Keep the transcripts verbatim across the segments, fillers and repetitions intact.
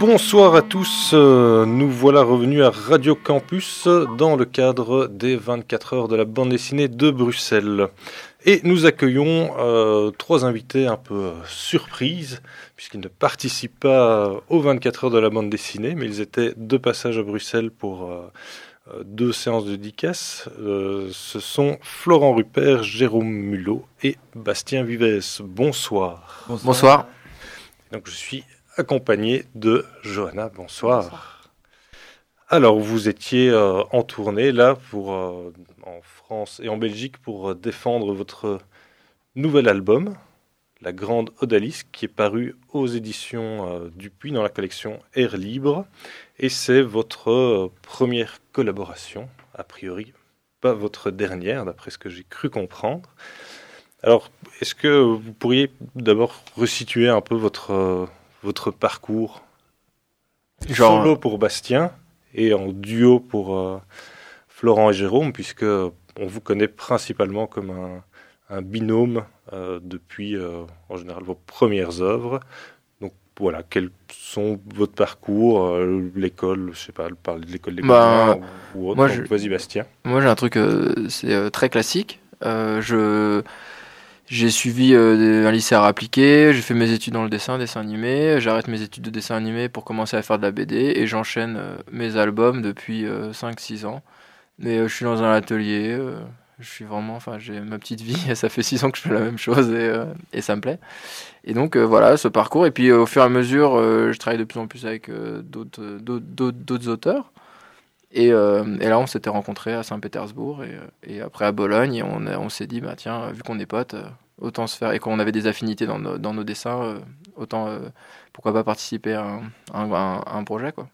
Bonsoir à tous, euh, nous voilà revenus à Radio Campus dans le cadre des vingt-quatre heures de la bande dessinée de Bruxelles. Et nous accueillons euh, trois invités un peu euh, surprises, puisqu'ils ne participent pas euh, aux vingt-quatre heures de la bande dessinée, mais ils étaient de passage à Bruxelles pour euh, euh, deux séances de dédicace. Euh, ce sont Florent Rupert, Jérôme Mulot et Bastien Vives. Bonsoir. Bonsoir. Bonsoir. Donc je suis accompagné de Johanna. Bonsoir. Bonsoir. Alors, vous étiez euh, en tournée là pour, euh, en France et en Belgique pour euh, défendre votre nouvel album, La Grande Odalisque, qui est paru aux éditions euh, Dupuis dans la collection Air Libre. Et c'est votre euh, première collaboration, a priori pas votre dernière, d'après ce que j'ai cru comprendre. Alors, est-ce que vous pourriez d'abord resituer un peu votre, euh, votre parcours Genre... solo pour Bastien et en duo pour euh, Florent et Jérôme, puisque on vous connaît principalement comme un, un binôme euh, depuis, euh, en général, vos premières œuvres. Donc voilà, quels sont votre parcours, euh, l'école, je sais pas, parler de l'école des bah, ou autre. Moi, Donc, je... vas-y Bastien. Moi j'ai un truc, euh, c'est euh, très classique. Euh, je... J'ai suivi euh, un lycée art appliqué, j'ai fait mes études dans le dessin, dessin animé, j'arrête mes études de dessin animé pour commencer à faire de la B D et j'enchaîne euh, mes albums depuis euh, cinq six ans. Mais euh, je suis dans un atelier, euh, je suis vraiment, enfin j'ai ma petite vie et ça fait six ans que je fais la même chose et, euh, et ça me plaît. Et donc euh, voilà ce parcours et puis euh, au fur et à mesure euh, je travaille de plus en plus avec euh, d'autres, d'autres, d'autres, d'autres auteurs. Et, euh, et là, on s'était rencontrés à Saint-Pétersbourg et, et après à Bologne. Et on, a, on s'est dit, bah, tiens, vu qu'on est potes, euh, autant se faire. Et qu'on avait des affinités dans nos, dans nos dessins, euh, autant euh, pourquoi pas participer à un, un, à un projet, quoi.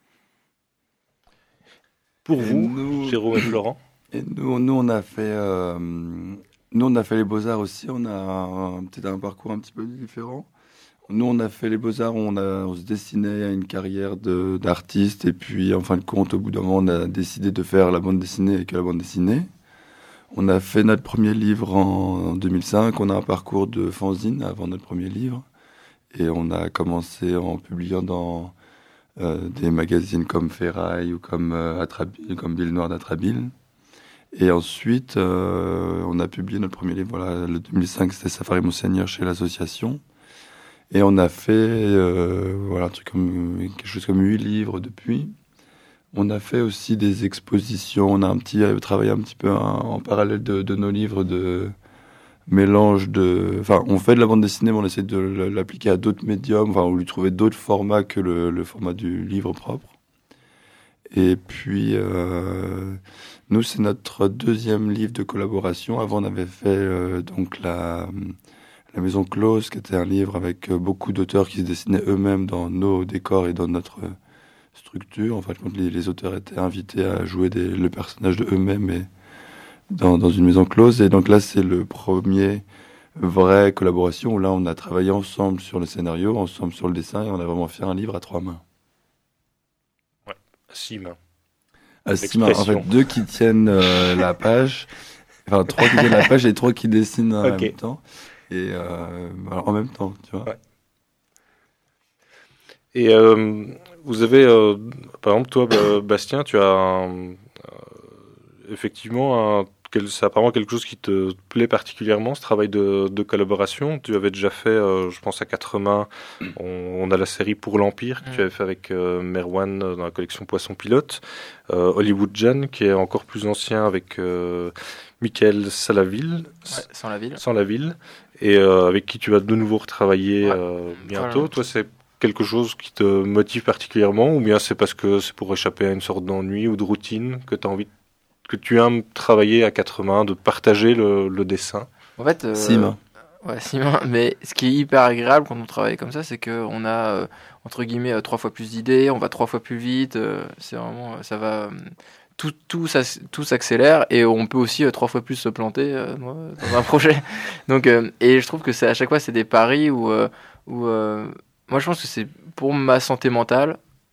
Pour et vous, nous, Jérôme et Florent. Et nous, nous, on a fait, euh, nous, on a fait les Beaux-Arts aussi. On a un, peut-être un parcours un petit peu différent. Nous, on a fait les Beaux-Arts, on, a, on se destinait à une carrière de, d'artiste. Et puis, en fin de compte, au bout d'un moment, on a décidé de faire la bande dessinée et que la bande dessinée. On a fait notre premier livre en, en deux mille cinq. On a un parcours de fanzine avant notre premier livre. Et on a commencé en publiant dans euh, des magazines comme Ferraille ou comme, euh, Atrabil, comme Ville Noire d'Atrabile. Et ensuite, euh, on a publié notre premier livre. Voilà, le deux mille cinq, c'était Safari Monseigneur chez l'association. Et on a fait euh, voilà, un truc comme, quelque chose comme huit livres depuis. On a fait aussi des expositions. On a un petit, travaillé un petit peu en, en parallèle de, de nos livres de mélange de... Enfin, on fait de la bande dessinée, mais on essaie de l'appliquer à d'autres médiums, enfin, on lui trouver d'autres formats que le, le format du livre propre. Et puis, euh, nous, c'est notre deuxième livre de collaboration. Avant, on avait fait euh, donc la... La Maison Close, qui était un livre avec beaucoup d'auteurs qui se dessinaient eux-mêmes dans nos décors et dans notre structure. En fait, les, les auteurs étaient invités à jouer des, le personnage de eux-mêmes et dans, dans une maison close. Et donc là, c'est le premier vraie collaboration où là, on a travaillé ensemble sur le scénario, ensemble sur le dessin, et on a vraiment fait un livre à trois mains. Ouais, à six mains. À six mains. En fait, deux qui tiennent euh, la page, enfin trois qui tiennent la page et trois qui dessinent en okay. même temps. Et euh, alors en même temps, tu vois. Ouais. Et euh, vous avez, euh, par exemple, toi, Bastien, tu as un, euh, effectivement, un, c'est apparemment quelque chose qui te plaît particulièrement, ce travail de, de collaboration. Tu avais déjà fait, euh, je pense, à quatre mains, on, on a la série Pour l'Empire que mmh. tu avais fait avec euh, Merwan dans la collection Poisson Pilote, euh, Hollywood Jan, qui est encore plus ancien avec euh, Michael Salaville, ouais, sans la ville. Sans la ville. Et euh, avec qui tu vas de nouveau retravailler ouais. euh, bientôt. Voilà. Toi, c'est quelque chose qui te motive particulièrement ou bien c'est parce que c'est pour échapper à une sorte d'ennui ou de routine que tu as envie, que tu aimes travailler à quatre mains, de partager le, le dessin? En fait, euh, six mains. Ouais, six mains. Mais ce qui est hyper agréable quand on travaille comme ça, c'est qu'on a, euh, entre guillemets, euh, trois fois plus d'idées, on va trois fois plus vite, euh, c'est vraiment, ça va... Euh, Tout, tout, ça, tout s'accélère et on peut aussi euh, trois fois plus se planter euh, dans un projet. Donc, euh, et je trouve que c'est, à chaque fois, c'est des paris où, euh, où euh, moi, je pense que c'est pour ma santé mentale,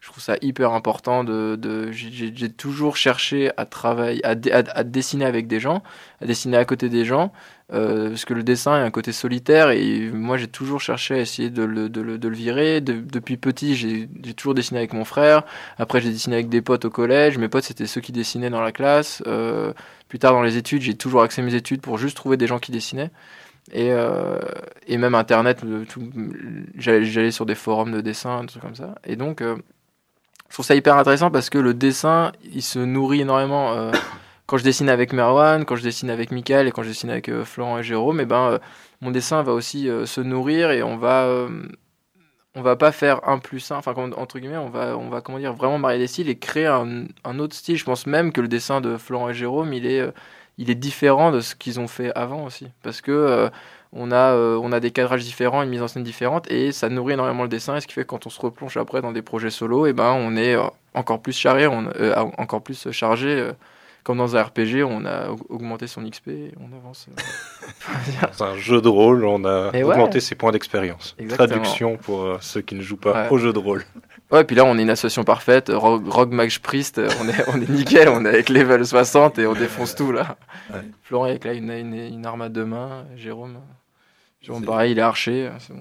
Je trouve ça hyper important. De, de, j'ai, j'ai toujours cherché à travailler, à, à, à dessiner avec des gens, à dessiner à côté des gens, euh, parce que le dessin est un côté solitaire et moi j'ai toujours cherché à essayer de le, de le, de le virer. De, depuis petit, j'ai, j'ai toujours dessiné avec mon frère. Après, j'ai dessiné avec des potes au collège. Mes potes, c'était ceux qui dessinaient dans la classe. Euh, plus tard, dans les études, j'ai toujours axé mes études pour juste trouver des gens qui dessinaient. Et, euh, et même Internet, tout, j'allais, j'allais sur des forums de dessin, des trucs comme ça. Et donc, euh, je trouve ça hyper intéressant parce que le dessin, il se nourrit énormément. Euh, quand je dessine avec Merwan, quand je dessine avec Mickaël et quand je dessine avec euh, Florent et Jérôme, et ben, euh, mon dessin va aussi euh, se nourrir et on va, euh, on va pas faire un plus un, enfin, entre guillemets, on va, on va comment dire, vraiment marier les styles et créer un, un autre style. Je pense même que le dessin de Florent et Jérôme, il est, euh, il est différent de ce qu'ils ont fait avant aussi. Parce que euh, on a, euh, on a des cadrages différents, une mise en scène différente, et ça nourrit énormément le dessin, et ce qui fait que quand on se replonge après dans des projets solo, et ben on est euh, encore plus chargé, on, euh, encore plus chargé, euh, comme dans un R P G, on a augmenté son X P, et on avance. Euh... Dans un jeu de rôle, on a et augmenté ouais. ses points d'expérience. Exactement. Traduction pour euh, ceux qui ne jouent pas ouais. au jeu de rôle. Ouais, puis là, on est une association parfaite. Rogue, Rogue Mage Priest, on est, on est nickel. On est avec level soixante et on défonce tout, là. Ouais. Florent, avec là, une, une, une arme à deux mains. Jérôme, Jérôme pareil, il est archer. C'est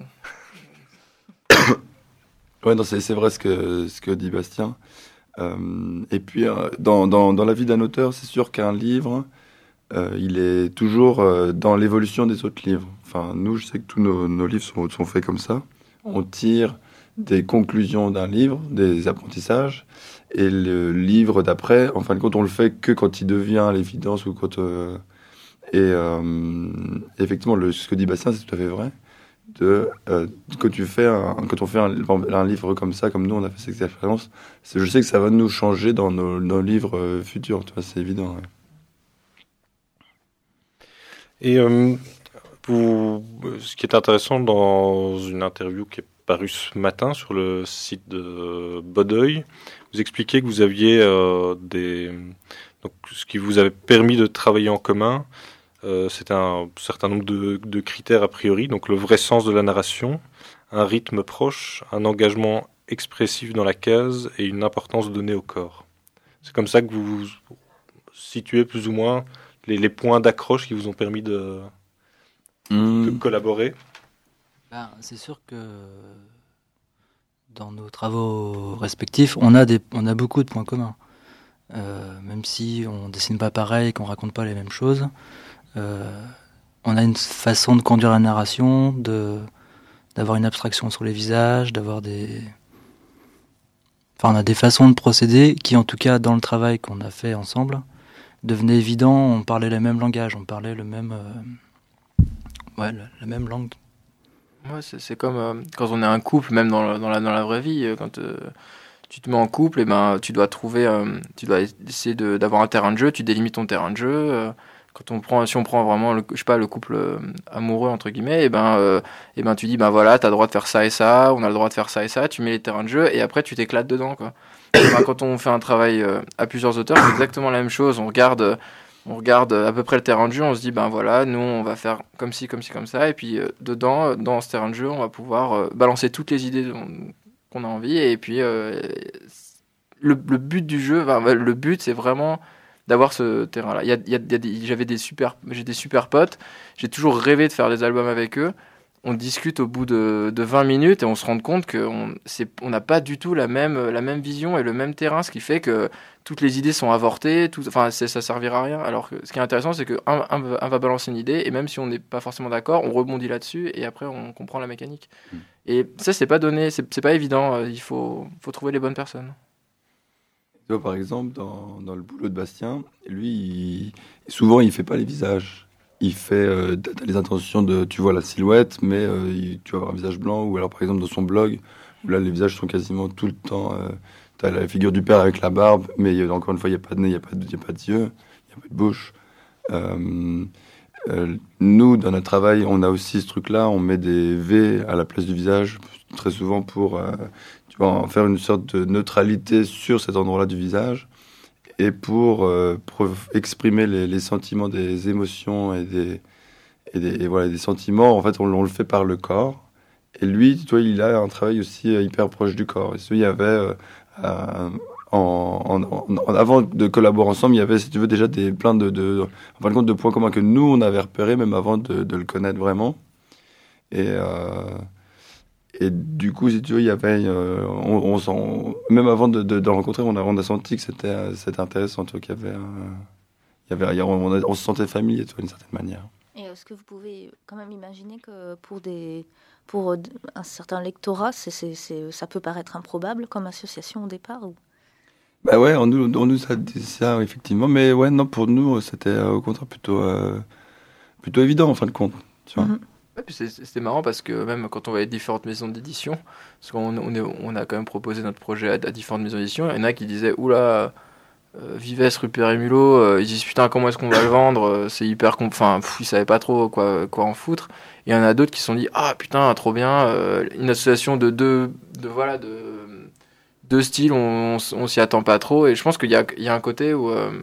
bon. Ouais, non, c'est, c'est vrai ce que, ce que dit Bastien. Euh, et puis, euh, dans, dans, dans la vie d'un auteur, c'est sûr qu'un livre, euh, il est toujours euh, dans l'évolution des autres livres. Enfin, nous, je sais que tous nos, nos livres sont, sont faits comme ça. On tire des conclusions d'un livre, des apprentissages, et le livre d'après, en fin de compte, on le fait que quand il devient l'évidence ou quand... Euh, et euh, effectivement, le, ce que dit Bastien, c'est tout à fait vrai. De, euh, quand, tu fais un, quand on fait un, un livre comme ça, comme nous, on a fait cette expérience, c'est, je sais que ça va nous changer dans nos, nos livres euh, futurs, tu vois, c'est évident. Ouais. Et euh, vous, ce qui est intéressant dans une interview qui est paru ce matin sur le site de Bodeuil, vous expliquez que vous aviez euh, des... Donc, ce qui vous avait permis de travailler en commun, euh, c'était un certain nombre de, de critères a priori, donc le vrai sens de la narration, un rythme proche, un engagement expressif dans la case et une importance donnée au corps. C'est comme ça que vous situez plus ou moins les, les points d'accroche qui vous ont permis de, mmh. de collaborer. Ben, c'est sûr que dans nos travaux respectifs, on a, des, on a beaucoup de points communs. Euh, même si on dessine pas pareil, qu'on raconte pas les mêmes choses, euh, on a une façon de conduire la narration, de, d'avoir une abstraction sur les visages, d'avoir des... Enfin, on a des façons de procéder qui, en tout cas, dans le travail qu'on a fait ensemble, devenaient évidents. On parlait le même langage, on parlait le même... Euh... Ouais, la, la même langue. Ouais, c'est, c'est comme euh, quand on est un couple, même dans la, dans la, dans la vraie vie, euh, quand euh, tu te mets en couple, et ben, tu dois trouver, euh, tu dois essayer de, d'avoir un terrain de jeu, tu délimites ton terrain de jeu. Euh, quand on prend, si on prend vraiment, le, je sais pas, le couple euh, amoureux, entre guillemets, et ben, euh, et ben, tu dis, ben voilà, t'as le droit de faire ça et ça, on a le droit de faire ça et ça, tu mets les terrains de jeu, et après, tu t'éclates dedans, quoi. Et ben, quand on fait un travail euh, à plusieurs auteurs, c'est exactement la même chose. On regarde... On regarde à peu près le terrain de jeu, on se dit, ben voilà, nous, on va faire comme ci, comme ci, comme ça. Et puis, euh, dedans, dans ce terrain de jeu, on va pouvoir euh, balancer toutes les idées dont, qu'on a envie. Et puis, euh, le, le but du jeu, ben, le but, c'est vraiment d'avoir ce terrain-là. Il y a, il y a, il y a des, j'avais des super, j'ai des super potes. J'ai toujours rêvé de faire des albums avec eux. On discute au bout de, de vingt minutes et on se rend compte qu'on on n'a pas du tout la même, la même vision et le même terrain, ce qui fait que toutes les idées sont avortées, tout, enfin, c'est, ça servira à rien. Alors que ce qui est intéressant, c'est qu'un un, un va balancer une idée et même si on n'est pas forcément d'accord, on rebondit là-dessus et après on comprend la mécanique. Mmh. Et ça, c'est pas donné, c'est, c'est pas évident, il faut, faut trouver les bonnes personnes. Tu vois, par exemple, dans, dans le boulot de Bastien, lui, il, souvent, il fait pas les visages. Il fait euh, t'as les intentions de, tu vois la silhouette, mais euh, il, tu vas avoir un visage blanc, ou alors par exemple dans son blog, où là les visages sont quasiment tout le temps, euh, t'as la figure du père avec la barbe, mais y a, encore une fois il n'y a pas de nez, il n'y a, a pas d'yeux, il n'y a pas de bouche. Euh, euh, nous, dans notre travail, on a aussi ce truc-là, on met des V à la place du visage, très souvent pour euh, tu vois, en faire une sorte de neutralité sur cet endroit-là du visage. Et pour, euh, pour exprimer les, les sentiments, des émotions et des, et des, et voilà, des sentiments, en fait, on, on le fait par le corps. Et lui, tu vois, il a un travail aussi hyper proche du corps. Et il y avait, euh, euh, en, en, en, avant de collaborer ensemble, il y avait, si tu veux, déjà des, plein de, de, en fin de compte, de points communs que nous, on avait repérés, même avant de, de le connaître vraiment. Et, euh, et du coup, si tu veux, il y avait, euh, on, on sent, même avant de, de, de le rencontrer, on a, on a senti que c'était, c'était intéressant, tu vois, qu'il y avait, euh, il y avait, on, a, on se sentait familier, tu vois, d'une certaine manière. Et est-ce que vous pouvez quand même imaginer que pour, des, pour un certain lectorat, c'est, c'est, c'est, ça peut paraître improbable comme association au départ ou... Bah ouais, on nous, on nous a dit ça, effectivement. Mais ouais, non, pour nous, c'était euh, au contraire plutôt, euh, plutôt évident, en fin de compte. Tu vois. Mm-hmm. Ouais, puis c'est, c'était marrant parce que même quand on voyait différentes maisons d'édition, parce qu'on on, est, on a quand même proposé notre projet à, à différentes maisons d'édition, il y en a qui disaient « Oula, euh, Vives, Rupert et Mulot, euh, ils disent « Putain, comment est-ce qu'on va le vendre ? C'est hyper... Comp... » Enfin, ils savaient pas trop quoi, quoi en foutre. Et il y en a d'autres qui se sont dit « Ah, putain, trop bien, euh, une association de deux... De, voilà, de... deux styles, on, on, on s'y attend pas trop. » Et je pense qu'il y a, il y a un côté où... Euh,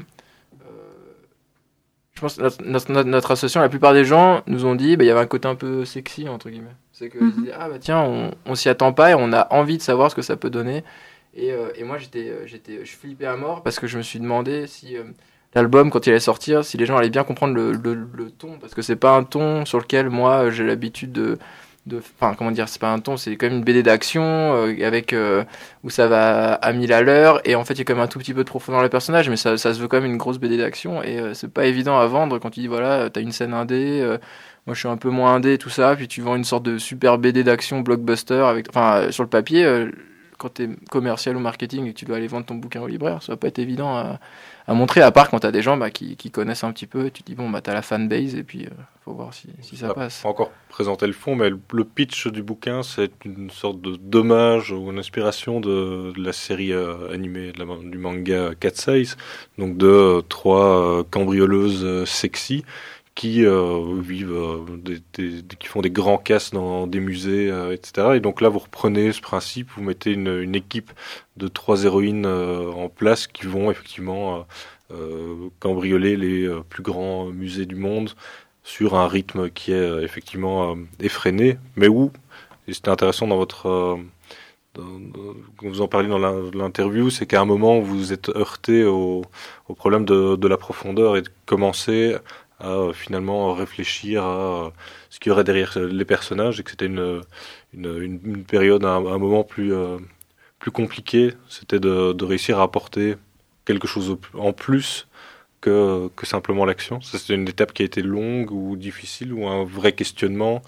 je pense que notre, notre, notre association, la plupart des gens nous ont dit, bah, il y avait un côté un peu sexy, entre guillemets. C'est qu'ils mm-hmm. disaient, ah bah tiens, on, on s'y attend pas et on a envie de savoir ce que ça peut donner. Et, euh, et moi, j'étais, j'étais, je flippais à mort parce que je me suis demandé si euh, l'album, quand il allait sortir, si les gens allaient bien comprendre le, le, le ton. Parce que c'est pas un ton sur lequel, moi, j'ai l'habitude de... Enfin, comment dire, c'est pas un ton, c'est quand même une B D d'action euh, avec euh, où ça va à mille à l'heure et en fait il y a quand même un tout petit peu de profondeur dans le personnage, mais ça, ça se veut quand même une grosse B D d'action et euh, c'est pas évident à vendre quand tu dis voilà, t'as une scène indé, euh, moi je suis un peu moins indé, tout ça, puis tu vends une sorte de super B D d'action blockbuster avec, enfin euh, sur le papier, euh, quand t'es commercial ou marketing et que tu dois aller vendre ton bouquin au libraire, ça va pas être évident à, à montrer, à part quand t'as des gens bah, qui, qui connaissent un petit peu, et tu te dis bon bah t'as la fanbase et puis euh, faut voir si, si ça passe. Pas encore présenter le fond, mais le pitch du bouquin c'est une sorte de d'hommage ou une inspiration de, de la série euh, animée de la, du manga Cat's Eyes, donc de euh, trois euh, cambrioleuses euh, sexy qui euh, vivent, euh, des, des, des, qui font des grands casses dans des musées, euh, et cetera. Et donc là, vous reprenez ce principe, vous mettez une, une équipe de trois héroïnes euh, en place qui vont effectivement euh, euh, cambrioler les euh, plus grands musées du monde sur un rythme qui est euh, effectivement euh, effréné, mais où, et c'était intéressant dans votre... Euh, dans, dans, quand vous en parlez dans la, l'interview, c'est qu'à un moment, vous êtes heurté au, au problème de, de la profondeur et de commencer à euh, finalement réfléchir à euh, ce qu'il y aurait derrière les personnages et que c'était une, une, une, une période, un, un moment plus, euh, plus compliqué. C'était de, de réussir à apporter quelque chose en plus que, que simplement l'action. Ça, c'était une étape qui a été longue ou difficile ou un vrai questionnement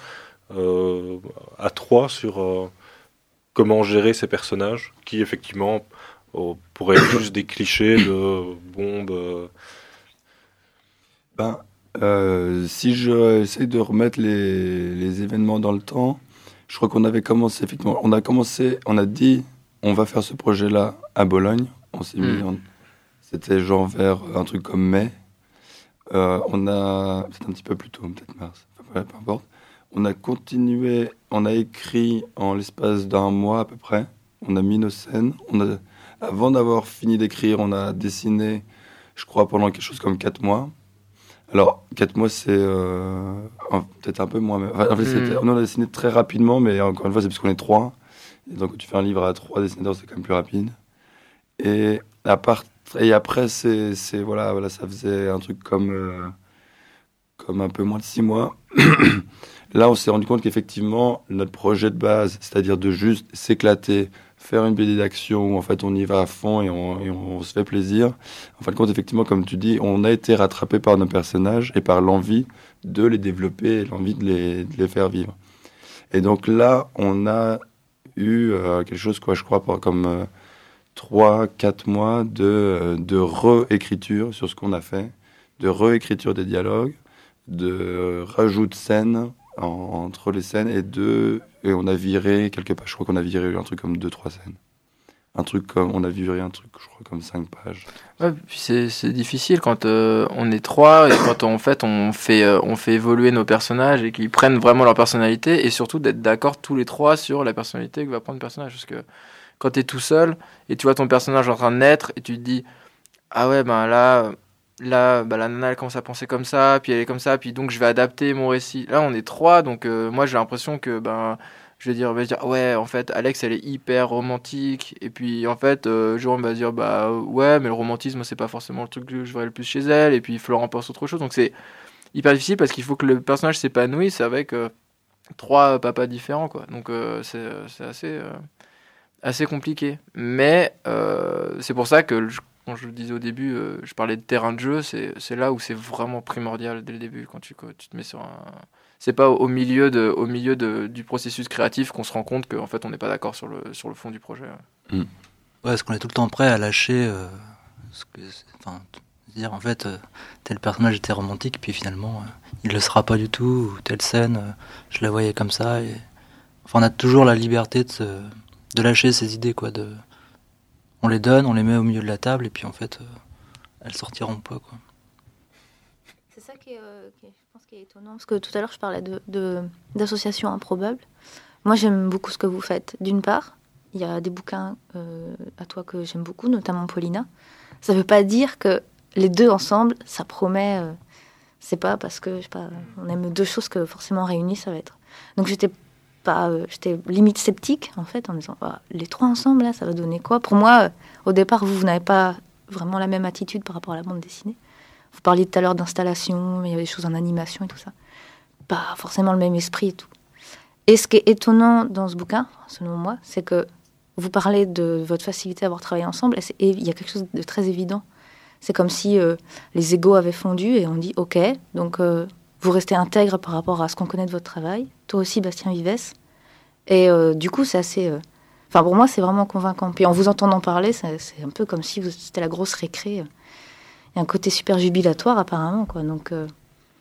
euh, à trois sur euh, comment gérer ces personnages qui effectivement euh, pourraient être juste des clichés de bombes. Euh... Ben, Euh, si je essaie de remettre les, les événements dans le temps, je crois qu'on avait commencé, effectivement, on a commencé, on a dit, on va faire ce projet-là à Bologne. On s'est mis, en, c'était genre vers un truc comme mai. Euh, on a, c'est un petit peu plus tôt, peut-être mars, peu, peu importe. On a continué, on a écrit en l'espace d'un mois à peu près. On a mis nos scènes. On a, avant d'avoir fini d'écrire, on a dessiné, je crois, pendant quelque chose comme quatre mois. Alors, quatre mois, c'est euh, peut-être un peu moins. Mais, enfin, en fait, c'était, on a dessiné très rapidement, mais encore une fois, c'est parce qu'on est trois. Et donc, quand tu fais un livre à trois dessinateurs, c'est quand même plus rapide. Et, à part, et après, c'est, c'est, voilà, voilà, ça faisait un truc comme, euh, comme un peu moins de six mois. Là, on s'est rendu compte qu'effectivement, notre projet de base, c'est-à-dire de juste s'éclater, faire une B D d'action où en fait on y va à fond et on, et on, on se fait plaisir. En fin de compte, effectivement, comme tu dis, on a été rattrapé par nos personnages et par l'envie de les développer et l'envie de les, de les faire vivre. Et donc là, on a eu euh, quelque chose, quoi, je crois, comme euh, trois, quatre mois de, euh, de réécriture sur ce qu'on a fait, de réécriture des dialogues, de euh, rajout de scènes en, entre les scènes et de et on a viré quelque part, je crois qu'on a viré un truc comme deux trois scènes, un truc comme on a viré un truc je crois comme cinq pages. Ouais, puis c'est c'est difficile quand euh, on est trois et quand en fait on fait euh, on fait évoluer nos personnages et qu'ils prennent vraiment leur personnalité et surtout d'être d'accord tous les trois sur la personnalité que va prendre le personnage, parce que quand t'es tout seul et tu vois ton personnage en train de naître et tu te dis ah ouais ben là Là, bah, la nana, elle commence à penser comme ça, puis elle est comme ça, puis donc je vais adapter mon récit. Là, on est trois, donc euh, moi, j'ai l'impression que ben, je vais dire, je vais dire ouais, en fait, Alex, elle est hyper romantique. Et puis, en fait, euh, Jérôme va dire, bah ouais, mais le romantisme, c'est pas forcément le truc que je verrais le plus chez elle. Et puis, Florent pense autre chose. Donc, c'est hyper difficile parce qu'il faut que le personnage s'épanouisse avec euh, trois papas différents, quoi. Donc, euh, c'est, c'est assez, euh, assez compliqué. Mais euh, c'est pour ça que, je, quand je le disais au début, euh, je parlais de terrain de jeu. C'est, c'est là où c'est vraiment primordial dès le début, quand tu, quand tu te mets sur un. C'est pas au milieu, de, au milieu de, du processus créatif qu'on se rend compte qu'en fait on n'est pas d'accord sur le, sur le fond du projet. Ouais, mm. Parce qu'on est tout le temps prêt à lâcher, euh, ce que, enfin, dire en fait euh, tel personnage était romantique, puis finalement euh, il le sera pas du tout, ou telle scène, euh, je la voyais comme ça. Et... Enfin, on a toujours la liberté de, se, de lâcher ces idées, quoi. De... On les donne, on les met au milieu de la table, et puis en fait, euh, elles sortiront pas, quoi. C'est ça qui est, euh, qui est, je pense, qui est étonnant, parce que tout à l'heure, je parlais de, de, d'associations improbables. Moi, j'aime beaucoup ce que vous faites. D'une part, il y a des bouquins euh, à toi que j'aime beaucoup, notamment Paulina. Ça ne veut pas dire que les deux ensemble, ça promet... Euh, c'est pas parce que, je sais pas, on aime deux choses que forcément réunies, ça va être... Donc, j'étais, pas, euh, j'étais limite sceptique, en fait, en me disant, ah, les trois ensemble, là, ça va donner quoi ? Pour moi, euh, au départ, vous, vous n'avez pas vraiment la même attitude par rapport à la bande dessinée. Vous parliez tout à l'heure d'installation, mais il y avait des choses en animation et tout ça. Pas forcément le même esprit et tout. Et ce qui est étonnant dans ce bouquin, selon moi, c'est que vous parlez de votre facilité à avoir travaillé ensemble, et, et il y a quelque chose de très évident. C'est comme si euh, les égos avaient fondu et on dit « Ok, donc euh, vous restez intègre par rapport à ce qu'on connaît de votre travail. Toi aussi, Bastien Vives. » Et euh, du coup, c'est assez... Euh... Enfin, pour moi, c'est vraiment convaincant. Puis en vous entendant parler, c'est, c'est un peu comme si vous, c'était la grosse récré. Il y a un côté super jubilatoire, apparemment, quoi. Donc, euh...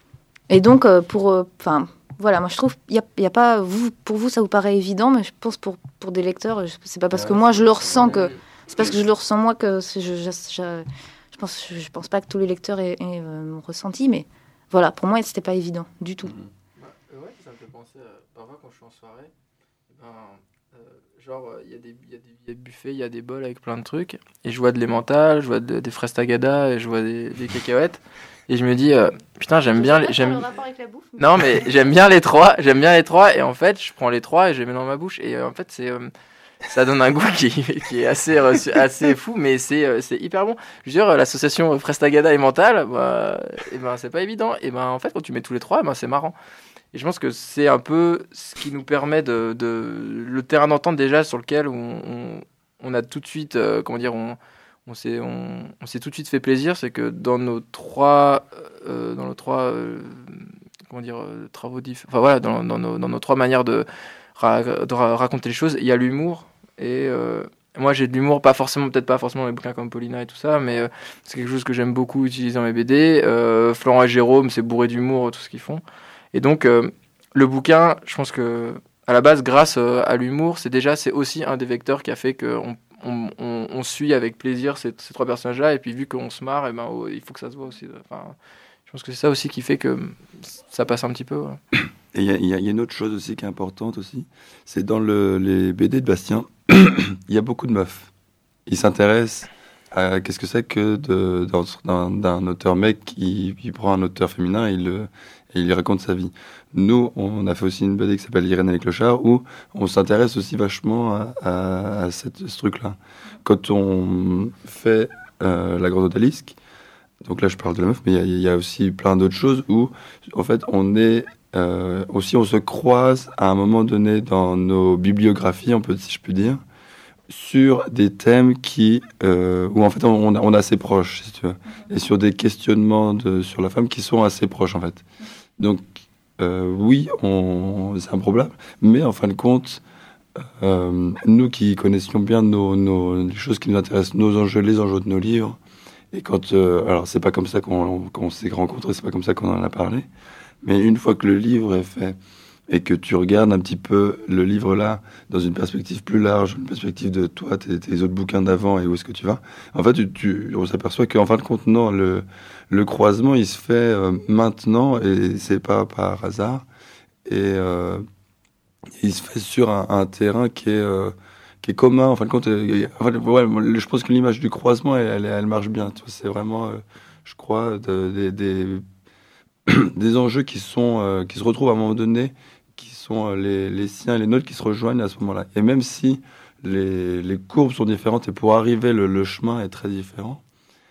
Et donc, euh, pour... Enfin, euh, voilà, moi, je trouve... Il y a, y a pas... Vous, pour vous, ça vous paraît évident, mais je pense pour, pour des lecteurs, je, c'est pas parce que moi, je le ressens que... C'est parce que je le ressens, moi, que je... je, je, je Je pense, je, je pense pas que tous les lecteurs aient, aient euh, mon ressenti, mais voilà, pour moi, c'était pas évident du tout. Bah, euh, ouais, ça me fait penser à, parfois quand je suis en soirée, ben, euh, genre il y, y a des buffets, il y a des bols avec plein de trucs, et je vois de l'emmental, je vois de, des fraises tagada, et je vois des, des cacahuètes, et je me dis, euh, putain, j'aime bien, les, j'aime. Le rapport avec la bouffe, mais... Non, mais j'aime bien les trois, j'aime bien les trois, et en fait, je prends les trois et je les mets dans ma bouche, et euh, en fait, c'est euh, ça donne un goût qui, qui est assez, assez fou, mais c'est, c'est hyper bon. Je veux dire, l'association Frestagada et Mental, bah, et ben, c'est pas évident. Et ben, en fait, quand tu mets tous les trois, ben, c'est marrant. Et je pense que c'est un peu ce qui nous permet de, de le terrain d'entente déjà sur lequel on, on, on a tout de suite, euh, comment dire, on, on s'est, on, on s'est tout de suite fait plaisir, c'est que dans nos trois, euh, dans nos trois, euh, comment dire, euh, travaux différents, enfin voilà, dans, dans, nos, dans nos trois manières de, de raconter les choses, il y a l'humour. Et euh, moi j'ai de l'humour, pas forcément, peut-être pas forcément les bouquins comme Paulina et tout ça, mais euh, c'est quelque chose que j'aime beaucoup utiliser dans mes B D. Euh, Florent et Jérôme, c'est bourré d'humour, tout ce qu'ils font. Et donc euh, le bouquin, je pense que à la base, grâce euh, à l'humour, c'est déjà, c'est aussi un des vecteurs qui a fait qu'on on, on, on suit avec plaisir ces, ces trois personnages-là. Et puis vu qu'on se marre, et ben, oh, il faut que ça se voit aussi. Enfin, je pense que c'est ça aussi qui fait que ça passe un petit peu. Ouais. Et il y, y, y a une autre chose aussi qui est importante aussi, c'est dans le, les B D de Bastien, il y a beaucoup de meufs. Il s'intéresse à qu'est-ce que c'est que de, d'un, d'un auteur mec qui, qui prend un auteur féminin et il, et il lui raconte sa vie. Nous, on a fait aussi une B D qui s'appelle Irène et les clochards où on s'intéresse aussi vachement à, à, à cette, ce truc-là. Quand on fait euh, La Grande Odalisque, donc là je parle de la meuf, mais il y, y a aussi plein d'autres choses où en fait on est Euh, aussi, on se croise à un moment donné dans nos bibliographies, on peut, si je puis dire, sur des thèmes qui, euh, où en fait on, on est assez proches, si tu veux, et sur des questionnements de, sur la femme qui sont assez proches en fait. Donc euh, oui, on, c'est un problème, mais en fin de compte, euh, nous qui connaissions bien nos, nos, les choses qui nous intéressent, nos enjeux, les enjeux de nos livres, et quand, euh, alors c'est pas comme ça qu'on, qu'on s'est rencontrés, c'est pas comme ça qu'on en a parlé. Mais une fois que le livre est fait et que tu regardes un petit peu le livre là dans une perspective plus large, une perspective de toi, tes, tes autres bouquins d'avant et où est-ce que tu vas, en fait, tu, tu, on s'aperçoit qu'en fin de compte, non, le, le croisement, il se fait euh, maintenant et c'est pas par hasard. Et euh, il se fait sur un, un terrain qui est, euh, qui est commun. En fin de compte, euh, en fait, ouais, je pense que l'image du croisement, elle, elle, elle marche bien. Tu vois, c'est vraiment, euh, je crois, de, de, des... des enjeux qui sont euh, qui se retrouvent à un moment donné, qui sont les, les siens et les nôtres qui se rejoignent à ce moment-là. Et même si les, les courbes sont différentes et pour arriver, le, le chemin est très différent,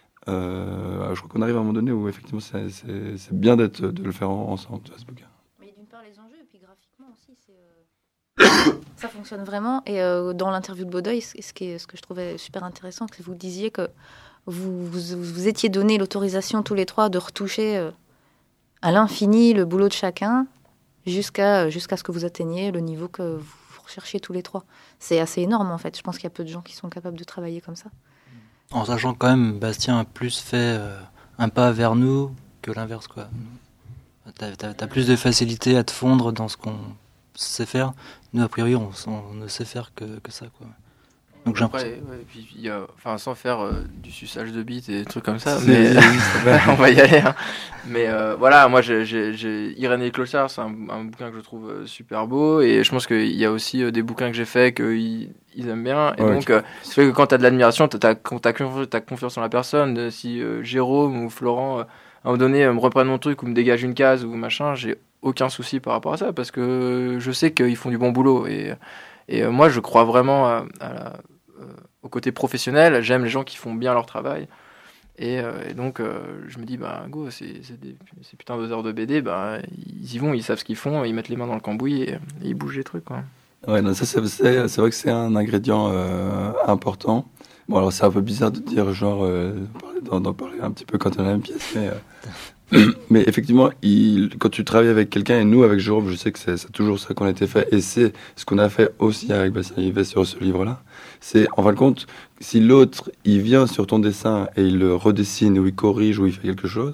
euh, je crois qu'on arrive à un moment donné où effectivement c'est, c'est, c'est bien d'être, de le faire ensemble, ce bouquin. Mais d'une part les enjeux, et puis graphiquement aussi, c'est, euh... ça fonctionne vraiment. Et euh, dans l'interview de Baudeuil, ce, qui est, ce que je trouvais super intéressant, c'est que vous disiez que vous vous, vous étiez donné l'autorisation tous les trois de retoucher euh, à l'infini le boulot de chacun jusqu'à, jusqu'à ce que vous atteigniez le niveau que vous recherchiez tous les trois. C'est assez énorme en fait. Je pense qu'il y a peu de gens qui sont capables de travailler comme ça. En sachant quand même, Bastien a plus fait euh, un pas vers nous que l'inverse, quoi. T'as, t'as, t'as plus de facilité à te fondre dans ce qu'on sait faire. Nous, a priori, on, on ne sait faire que, que ça, quoi. Donc j'ai Après, ouais, puis, il y a, enfin, sans faire euh, du suçage de bite et des trucs comme ça, C'est- mais on va y aller. Hein. Mais euh, voilà, moi, j'ai, j'ai, j'ai Irène et les clochards, c'est un, un bouquin que je trouve euh, super beau, et je pense qu'il y a aussi euh, des bouquins que j'ai faits qu'ils ils aiment bien, et Ouais, donc euh, ça fait que quand t'as de l'admiration, t'as, t'as, t'as, confiance, t'as confiance en la personne. Euh, Si euh, Jérôme ou Florent, euh, à un moment donné, euh, me reprennent mon truc ou me dégagent une case ou machin, j'ai aucun souci par rapport à ça, parce que je sais qu'ils font du bon boulot, et, et euh, moi, je crois vraiment à, à la euh, au côté professionnel, j'aime les gens qui font bien leur travail. Et, euh, et donc, euh, je me dis, bah, go, c'est, c'est des, ces putains d'auteurs de B D, bah, ils y vont, ils savent ce qu'ils font, ils mettent les mains dans le cambouis et, et ils bougent les trucs, quoi. Ouais, non, ça, c'est, c'est, c'est vrai que c'est un ingrédient euh, important. Bon, alors c'est un peu bizarre de dire, genre, euh, d'en, d'en parler un petit peu quand on a la même pièce, mais, euh, mais effectivement, il, quand tu travailles avec quelqu'un, et nous, avec Jérôme, je sais que c'est, c'est toujours ça qu'on a été fait, et c'est ce qu'on a fait aussi avec Bastien Yves sur ce livre-là. C'est, en fin de compte, si l'autre, il vient sur ton dessin et il le redessine, ou il corrige, ou il fait quelque chose,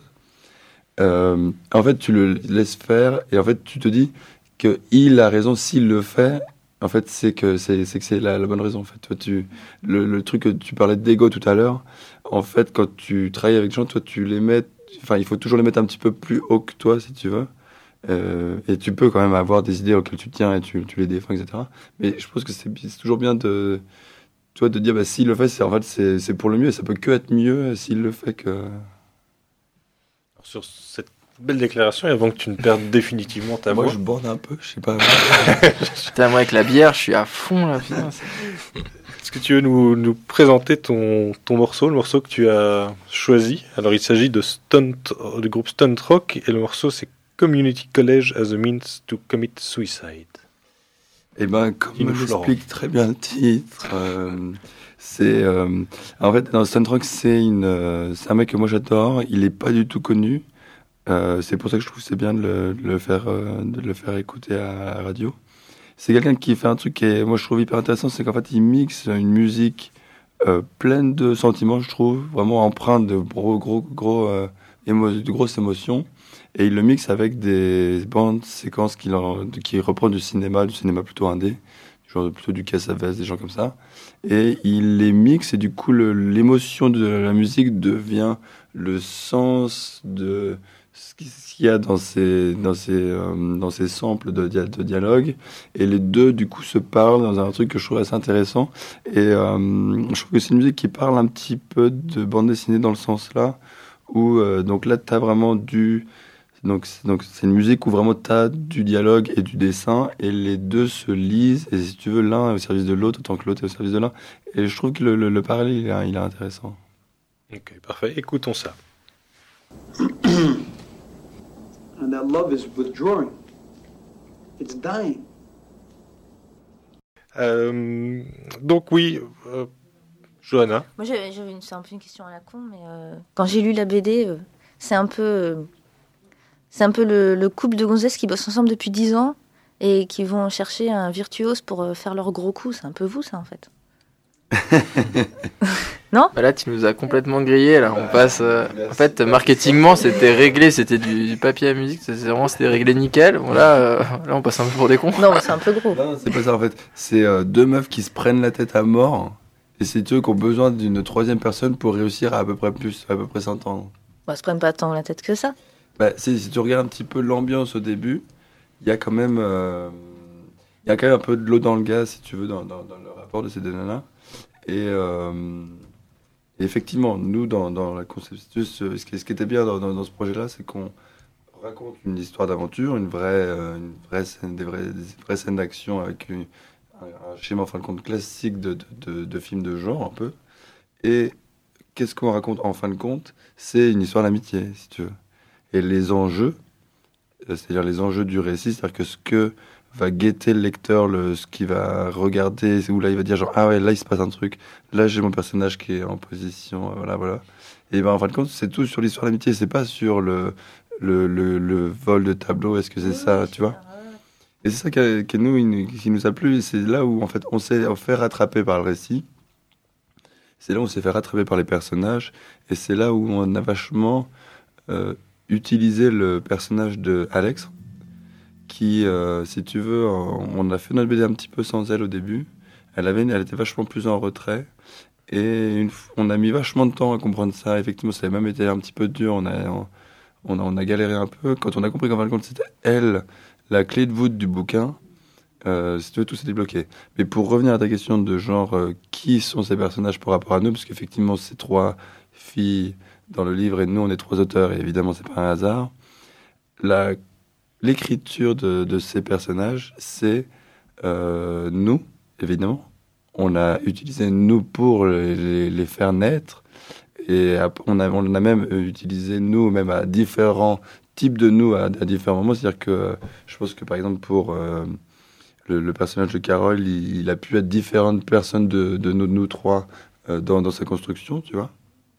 euh, en fait, tu le laisses faire, et en fait, tu te dis qu'il a raison s'il le fait. En fait, c'est que c'est, c'est que c'est la, la bonne raison. En fait, toi, tu, le, le truc que tu parlais d'ego tout à l'heure, en fait, quand tu travailles avec des gens, toi, tu les mets, enfin, il faut toujours les mettre un petit peu plus haut que toi, si tu veux. Euh, et tu peux quand même avoir des idées auxquelles tu tiens et tu, tu les défends, et cetera. Mais je pense que c'est, c'est toujours bien de, toi, de dire, bah, s'il le fait, c'est, en fait, c'est, c'est pour le mieux. Et ça peut que être mieux s'il le fait que. Alors, sur cette belle déclaration, et avant que tu ne perdes définitivement ta Moi, voix, je borde un peu, je sais pas. Putain, moi, avec la bière, je suis à fond, là, putain. c'est- est-ce que tu veux nous, nous présenter ton, ton morceau, le morceau que tu as choisi? Alors, il s'agit de Stunt, euh, du groupe Stunt Rock, et le morceau, c'est Community College as a Means to Commit Suicide. Eh ben, comme Dis-nous, l'explique très bien le titre, euh, c'est euh, en fait dans Stunt Rock, c'est une, euh, c'est un mec que moi j'adore. Il est pas du tout connu. Euh, c'est pour ça que je trouve que c'est bien de le, de le faire, euh, de le faire écouter à la radio. C'est quelqu'un qui fait un truc qui est, moi je trouve hyper intéressant, c'est qu'en fait il mixe une musique euh, pleine de sentiments, je trouve, vraiment empreinte de gros, gros, gros, euh, émo- de grosses émotions. Et il le mixe avec des bandes séquences qui, leur- qui reprennent du cinéma, du cinéma plutôt indé, genre plutôt du Cassavetes, des gens comme ça. Et il les mixe et du coup le- l'émotion de la musique devient le sens de ce qui- ce qu'il y a dans ces, dans ces, euh, dans ces samples de, dia- de dialogue. Et les deux du coup se parlent dans un truc que je trouve assez intéressant. Et euh, je trouve que c'est une musique qui parle un petit peu de bande dessinée dans le sens là, où euh, donc là tu as vraiment du... Donc, c'est- donc c'est une musique où vraiment tu as du dialogue et du dessin et les deux se lisent et si tu veux l'un est au service de l'autre autant que l'autre est au service de l'un et je trouve que le, le, le parallèle il est, il est intéressant. Ok, parfait, écoutons ça. And that love is withdrawing. It's dying. Euh, donc oui, euh, Johanna, Moi, j'avais, j'avais une, c'est un peu une question à la con, mais euh, quand j'ai lu la B D, euh, c'est un peu, euh, c'est un peu le, le couple de gonzesses qui bossent ensemble depuis dix ans et qui vont chercher un virtuose pour euh, faire leur gros coup. C'est un peu vous, ça, en fait. Bah là, tu nous as complètement grillé, là. On passe. euh, En fait, marketingement, c'était réglé, c'était du, du papier à musique, c'est vraiment, c'était réglé nickel. Bon, là, euh, là, on passe un peu pour des cons. Non, mais c'est un peu gros. Non, c'est pas ça en fait. C'est euh, deux meufs qui se prennent la tête à mort et c'est eux qui ont besoin d'une troisième personne pour réussir à à peu près plus, à peu près s'entendre. On se prenne pas tant la tête que ça. Bah, si, si tu regardes un petit peu l'ambiance au début, il y a quand même, euh, il y a quand même un peu de l'eau dans le gaz, si tu veux, dans, dans, dans le rapport de ces deux nanas. Et, euh, et effectivement, nous, dans, dans la conception, ce, ce qui ce qui était bien dans, dans, dans ce projet-là, c'est qu'on raconte une histoire d'aventure, une vraie, euh, une vraie scène, des, vraies, des vraies scènes d'action avec une, un, un schéma en fin de compte classique de, de, de, de film de genre un peu. Et qu'est-ce qu'on raconte en fin de compte? C'est une histoire d'amitié, si tu veux. Et les enjeux, c'est-à-dire les enjeux du récit, c'est-à-dire que ce que va guetter le lecteur, le, ce qu'il va regarder, où là il va dire genre ah ouais là il se passe un truc, là j'ai mon personnage qui est en position, euh, voilà voilà. Et ben en fin de compte c'est tout sur l'histoire d'amitié, c'est pas sur le le, le le vol de tableau, est-ce que c'est oui, ça, tu vois? Et c'est ça qui, qui nous qui nous a plu, c'est là où en fait on s'est fait rattraper par le récit, c'est là où on s'est fait rattraper par les personnages, et c'est là où on a vachement euh, utilisé le personnage de Alex. Qui, euh, si tu veux, on a fait notre B D un petit peu sans elle au début. Elle, avait, elle était vachement plus en retrait. Et une, on a mis vachement de temps à comprendre ça. Effectivement, ça a même été un petit peu dur. On a, on a, on a galéré un peu. Quand on a compris qu'en fin de compte, c'était elle, la clé de voûte du bouquin, euh, si tu veux, tout s'est débloqué. Mais pour revenir à ta question de genre, euh, qui sont ces personnages par rapport à nous, parce qu'effectivement, c'est trois filles dans le livre et nous, on est trois auteurs. Et évidemment, c'est pas un hasard. La L'écriture de, de ces personnages, c'est euh, nous, évidemment. On a utilisé nous pour les, les faire naître. Et on a, on a même utilisé nous, même à différents types de nous, à, à différents moments. C'est-à-dire que je pense que, par exemple, pour euh, le, le personnage de Carole, il, il a pu être différentes personnes de, de nous, nous trois euh, dans, dans sa construction, tu vois.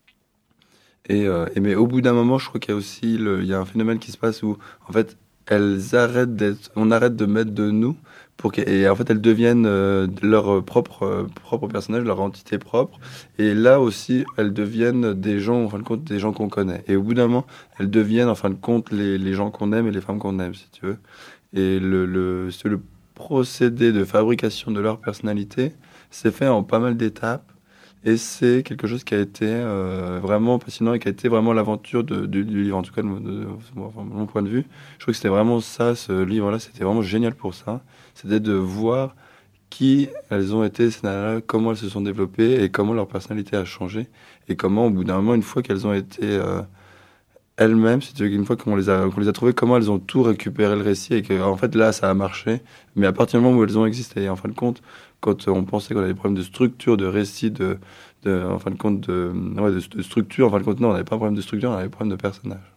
Et, euh, et mais au bout d'un moment, je crois qu'il y a aussi le, il y a un phénomène qui se passe où, en fait, elles arrêtent d'être, on arrête de mettre de nous pour que, et en fait elles deviennent euh, leur propre euh, propre personnage, leur entité propre. Et là aussi, elles deviennent des gens, en fin de compte, des gens qu'on connaît. Et au bout d'un moment, elles deviennent en fin de compte les, les gens qu'on aime et les femmes qu'on aime, si tu veux. Et le le c'est le procédé de fabrication de leur personnalité s'est fait en pas mal d'étapes. Et c'est quelque chose qui a été euh, vraiment passionnant et qui a été vraiment l'aventure de, du, du livre, en tout cas de, de, de, de mon point de vue. Je trouve que c'était vraiment ça, ce livre-là, c'était vraiment génial pour ça. C'était de voir qui elles ont été, ces nanas-là, comment elles se sont développées et comment leur personnalité a changé. Et comment, au bout d'un moment, une fois qu'elles ont été euh, elles-mêmes, si tu veux, une fois qu'on les a, qu'on les a trouvées, comment elles ont tout récupéré le récit et que, en fait, là, ça a marché. Mais à partir du moment où elles ont existé, et en fin de compte, quand on pensait qu'on avait des problèmes de structure, de récit, de, de, en fin de compte, de, ouais, de, de structure, en fin de compte, non, on n'avait pas un problème de structure, on avait un problème de personnage.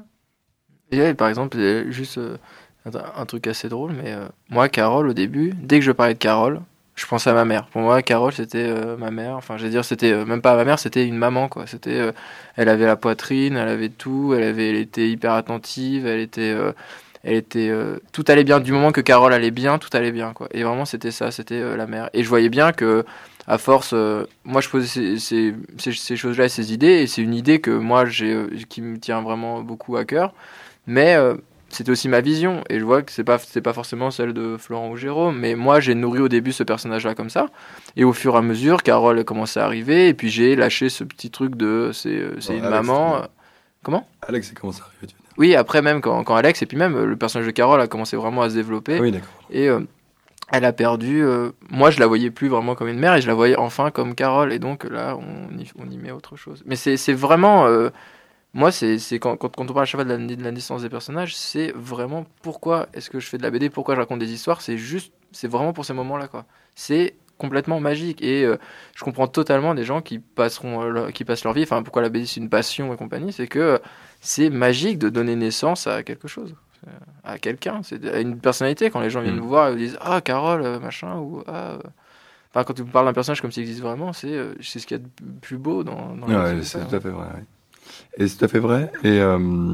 Et ouais, par exemple, juste euh, un truc assez drôle, mais euh, moi, Carole, au début, dès que je parlais de Carole, je pensais à ma mère. Pour moi, Carole, c'était euh, ma mère. Enfin, je veux dire, c'était euh, même pas ma mère, c'était une maman, quoi. C'était, euh, elle avait la poitrine, elle avait tout, elle avait, elle était hyper attentive, elle était... Euh, elle était euh, tout allait bien du moment que Carole allait bien, tout allait bien, quoi. Et vraiment c'était ça, c'était euh, la mère. Et je voyais bien que à force euh, moi je posais ces, ces, ces, ces choses-là et ces idées, et c'est une idée que moi j'ai euh, qui me tient vraiment beaucoup à cœur, mais euh, c'était aussi ma vision, et je vois que c'est pas c'est pas forcément celle de Florent ou Jérôme, mais moi j'ai nourri au début ce personnage-là comme ça, et au fur et à mesure Carole a commencé à arriver, et puis j'ai lâché ce petit truc de c'est c'est bon, une Alex, maman euh, comment Alex commence à arriver, tu veux dire. Oui, après même quand, quand Alex, et puis même le personnage de Carole a commencé vraiment à se développer. Ah oui, d'accord. Et euh, elle a perdu. Euh, moi, je la voyais plus vraiment comme une mère, et je la voyais enfin comme Carole. Et donc là, on y, on y met autre chose. Mais c'est, c'est vraiment. Euh, moi, c'est, c'est quand, quand, quand on parle à chaque fois de la, de la naissance des personnages, c'est vraiment pourquoi est-ce que je fais de la B D, pourquoi je raconte des histoires. C'est juste. C'est vraiment pour ces moments-là, quoi. C'est complètement magique. Et euh, je comprends totalement des gens qui, passeront, euh, qui passent leur vie. Enfin, pourquoi la B D, c'est une passion et compagnie. C'est que. Euh, c'est magique de donner naissance à quelque chose, à quelqu'un, c'est à une personnalité. Quand les gens viennent mmh. nous voir, ils disent « Ah, Carole, machin », ou « Ah... » Enfin, quand tu parles d'un personnage comme s'il existe vraiment, c'est, c'est ce qu'il y a de plus beau dans, dans ouais, la c'est tout à fait vrai. Oui. Et c'est tout à fait vrai. Et euh,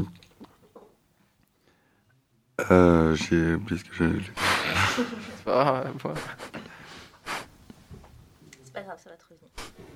euh, j'ai oublié ce que j'ai... c'est pas grave, ouais. C'est pas grave, ça va te revenir.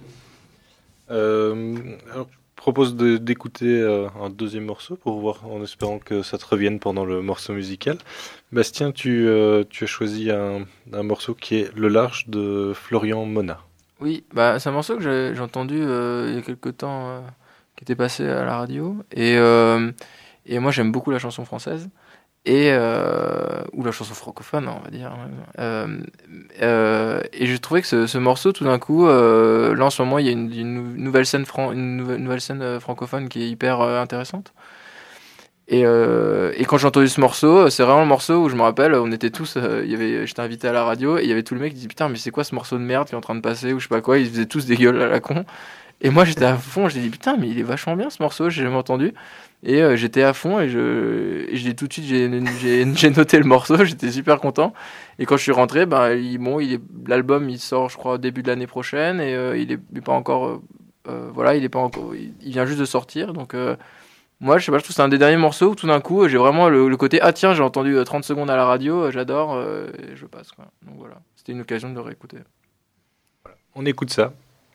Euh, alors, je propose de, d'écouter euh, un deuxième morceau pour voir, en espérant que ça te revienne pendant le morceau musical. Bastien, tu, euh, tu as choisi un, un morceau qui est Le Large de Florian Mona. Oui, bah, c'est un morceau que j'ai, j'ai entendu euh, il y a quelques temps, euh, qui était passé à la radio. Et, euh, et moi, j'aime beaucoup la chanson française. Et, euh, ou la chanson francophone, on va dire. Euh, euh, et j'ai trouvé que ce, ce morceau, tout d'un coup, euh, là en ce moment, il y a une, une nouvelle scène, fran- une nouvelle, nouvelle scène francophone qui est hyper euh, intéressante. Et, euh, et quand j'ai entendu ce morceau, c'est vraiment le morceau où je me rappelle, on était tous, euh, il y avait, j'étais invité à la radio et il y avait tout le mec qui disait putain mais c'est quoi ce morceau de merde qui est en train de passer ou je sais pas quoi, ils faisaient tous des gueules à la con. Et moi j'étais à fond, j'ai dit putain mais il est vachement bien ce morceau, j'ai jamais entendu. Et euh, j'étais à fond et je, et j'ai tout de suite j'ai, j'ai, j'ai noté le morceau, j'étais super content. Et quand je suis rentré, ben il, bon, il est, l'album il sort je crois au début de l'année prochaine et euh, il est, il est pas encore, euh, euh, voilà il est pas encore, il, il vient juste de sortir donc. Euh, Moi, je sais pas, je trouve que c'est un des derniers morceaux où tout d'un coup, j'ai vraiment le, le côté ah tiens, j'ai entendu euh, trente secondes à la radio, euh, j'adore, euh, et je passe quoi. Donc voilà, c'était une occasion de le réécouter. On écoute ça.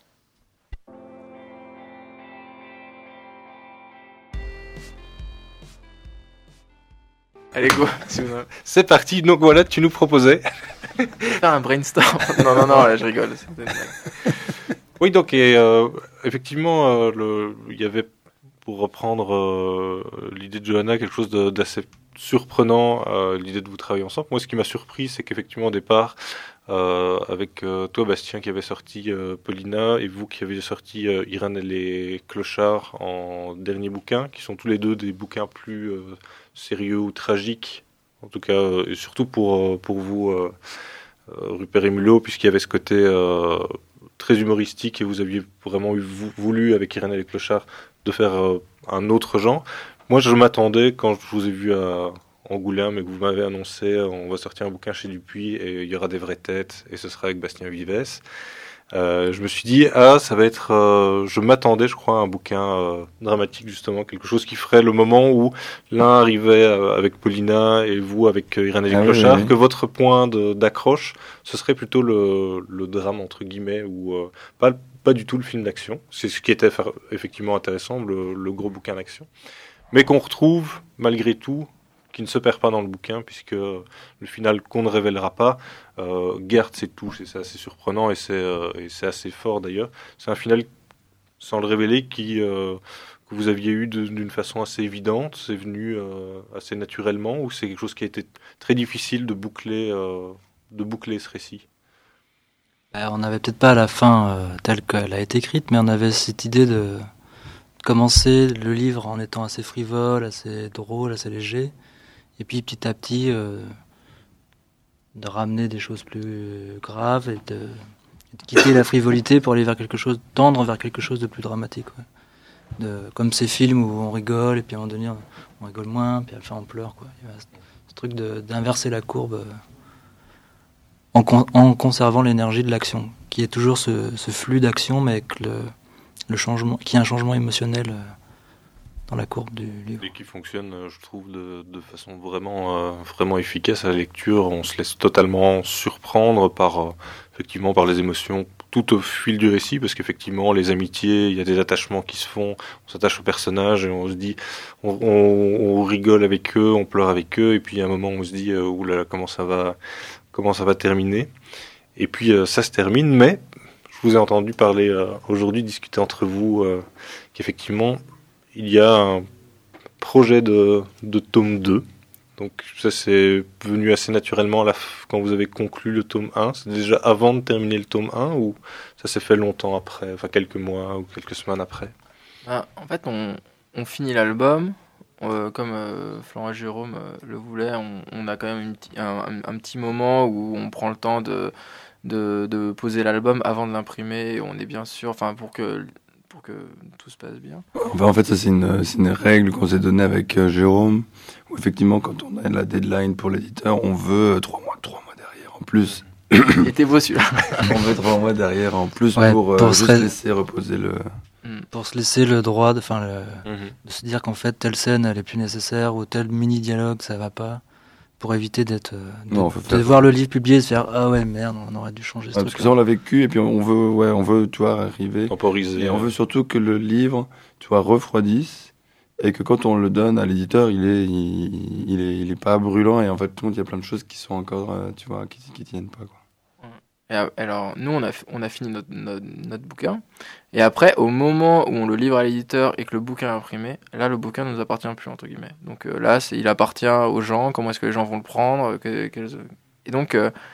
Allez go, c'est parti. Donc voilà, tu nous proposais. Faire un brainstorm. non non non, là, je rigole. Oui, donc et, euh, effectivement, euh, le, il y avait pour reprendre euh, l'idée de Johanna, quelque chose de, d'assez surprenant, euh, l'idée de vous travailler ensemble. Moi, ce qui m'a surpris, c'est qu'effectivement, au départ, euh, avec euh, toi, Bastien, qui avait sorti euh, Paulina, et vous qui avez sorti euh, Irène et les Clochards en dernier bouquin, qui sont tous les deux des bouquins plus euh, sérieux ou tragiques, en tout cas, euh, et surtout pour, euh, pour vous, euh, euh, Rupert et Mulot, puisqu'il y avait ce côté euh, très humoristique, et vous aviez vraiment eu, vous, voulu, avec Irène et les Clochards, de faire euh, un autre genre. Moi, je m'attendais, quand je vous ai vu à Angoulême et que vous m'avez annoncé, euh, on va sortir un bouquin chez Dupuis et il y aura des vraies têtes et ce sera avec Bastien Vives. Euh, je me suis dit, ah, ça va être... Euh, je m'attendais, je crois, à un bouquin euh, dramatique, justement, quelque chose qui ferait le moment où l'un arrivait euh, avec Paulina et vous avec euh, Irène et les Ah oui, Clochards, oui, oui. que votre point de, d'accroche, ce serait plutôt le, le drame, entre guillemets, ou euh, pas, pas du tout le film d'action. C'est ce qui était effectivement intéressant, le, le gros bouquin d'action. Mais qu'on retrouve, malgré tout, qui ne se perd pas dans le bouquin, puisque le final qu'on ne révélera pas euh, garde ses touches, et c'est assez surprenant, et c'est, euh, et c'est assez fort d'ailleurs. C'est un final, sans le révéler, qui, euh, que vous aviez eu de, d'une façon assez évidente, c'est venu euh, assez naturellement, ou c'est quelque chose qui a été très difficile de boucler, euh, de boucler ce récit? Euh, on n'avait peut-être pas la fin euh, telle qu'elle a été écrite, mais on avait cette idée de commencer le livre en étant assez frivole, assez drôle, assez léger, et puis petit à petit euh, de ramener des choses plus graves et de, et de quitter la frivolité pour aller vers quelque chose, tendre vers quelque chose de plus dramatique. Ouais. De, comme ces films où on rigole et puis à un moment donné on rigole moins, puis à la fin on pleure. Quoi. Il y a ce, ce truc de, d'inverser la courbe euh, en, con, en conservant l'énergie de l'action, qui est toujours ce, ce flux d'action, mais avec le, le changement, qui est un changement émotionnel euh, dans la courbe du livre. Et qui fonctionne, je trouve, de, de façon vraiment, euh, vraiment efficace à la lecture. On se laisse totalement surprendre par, euh, effectivement, par les émotions tout au fil du récit, parce qu'effectivement, les amitiés, il y a des attachements qui se font, on s'attache aux personnages et on se dit, on, on, on rigole avec eux, on pleure avec eux, et puis à un moment, on se dit, euh, oulala, comment ça va, comment ça va terminer. Et puis, euh, ça se termine, mais je vous ai entendu parler euh, aujourd'hui, discuter entre vous, euh, qu'effectivement, il y a un projet de, de tome deux. Donc ça c'est venu assez naturellement à la f- quand vous avez conclu le tome un. C'est déjà avant de terminer le tome un ou ça s'est fait longtemps après, enfin quelques mois ou quelques semaines après? Bah, en fait, on, on finit l'album. Euh, comme euh, Florent et Jérôme euh, le voulaient, on, on a quand même une petit- un, un- un petit moment où on prend le temps de, de, de poser l'album avant de l'imprimer. On est bien sûr, enfin pour que pour que tout se passe bien. Enfin, en fait, ça, c'est une, c'est une règle qu'on s'est donnée avec euh, Jérôme, où effectivement, quand on a la deadline pour l'éditeur, on veut euh, trois mois, trois mois derrière en plus. Il était beau celui-là. On veut trois mois derrière en plus Ouais, pour, euh, pour juste se ré- laisser reposer le... Pour se laisser le droit de, enfin, le, Mm-hmm. de se dire qu'en fait telle scène elle est plus nécessaire ou tel mini dialogue ça va pas, pour éviter d'être euh, de, Non, faut de faire- voir le livre publié et se faire ah ouais merde on aurait dû changer ce Ouais, parce truc. que ça, on l'a vécu, et puis on veut, ouais, on veut, tu vois, arriver. Temporiser. Et on veut surtout que le livre, tu vois, refroidisse, et que quand on le donne à l'éditeur, il est, il, il est, il est pas brûlant, et en fait, tout le monde, il y a plein de choses qui sont encore, euh, tu vois, qui, qui tiennent pas, quoi. Et alors, nous, on a, on a fini notre, notre, notre bouquin. Et après, au moment où on le livre à l'éditeur et que le bouquin est imprimé, là, le bouquin ne nous appartient plus, entre guillemets. Donc euh, là, c'est, il appartient aux gens, comment est-ce que les gens vont le prendre. Que, quels... Et donc, euh,